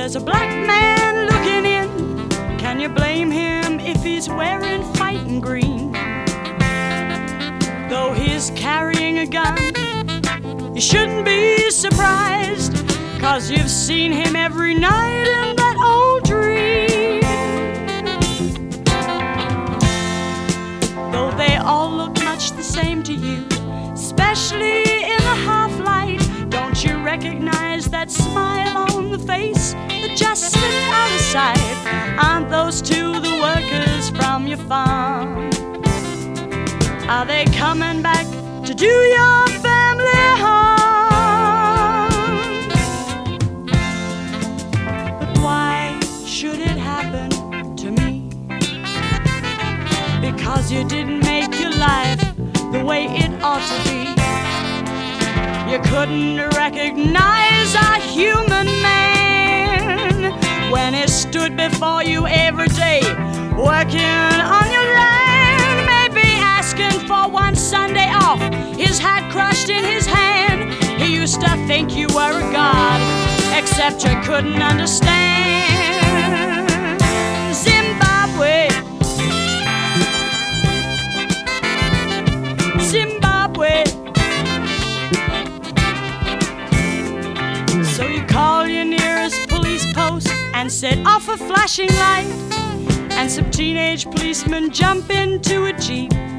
there's a black man looking in. Can you blame him if he's wearing fighting green? Though he's carrying a gun, you shouldn't be surprised, 'cause you've seen him every night in that old dream. Though they all look much the same to you, especially in the half-light, don't you recognize that smile on the face that just slipped out of sight? Aren't those two the workers from your farm? Are they coming back to do your family harm? But why should it happen to me? Because you didn't make your life the way it ought to be. You couldn't recognize a human man when he stood before you every day, working on your land, maybe asking for one Sunday off, his hat crushed in his hand. He used to think you were a god, except you couldn't understand. Zimbabwe, Zimbabwe. So you call your nearest police post and set off a flashing light, and some teenage policemen jump into a Jeep